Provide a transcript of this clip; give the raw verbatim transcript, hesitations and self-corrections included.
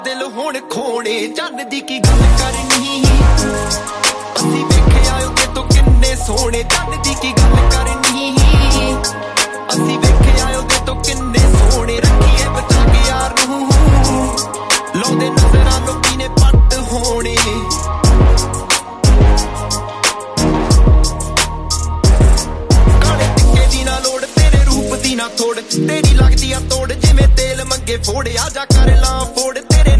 ਦਿਲ ਹੁਣ ਖੋਣੇ ਚੰਨ ਦੀ ਕੀ ਗੱਲ ਕਰਨੀ ਅਸੀਂ ਵੇਖਿਆ ਉੱਤੇ ਤੋਂ ਕਿੰਨੇ ਸੋਹਣੇ ਚੰਨ ਦੀ ਕੀ ਗੱਲ ਕਰਨੀ ਅਸੀਂ ਵੇਖਿਆ ਉੱਤੇ ਤੋਂ ਕਿੰਨੇ ਸੋਹਣੇ ਰੱਖੀਏ ਬਚਾ ਕੇ ਯਾਰ ਨੂੰ ਲਾਉਂਦੇ ਨਜ਼ਰਾਂ ਲੋਕੀ ਨੇ ਪੱਟ ਹੋਣੇ ਕਾਲੇ ਟਿੱਕੇ ਦੀ ਨਾ ਲੋੜ ਤੇਰੇ ਰੂਪ ਦੀ ਨਾ ਥੋੜ ਤੇਰੀ ਲੱਗਦੀ ਆ ਤੋੜ ਜਿਵੇਂ ਤੇਲ ਮੰਗੇ ਫੋੜ ਆ ਜਾ ਕਰ ਲਾਂ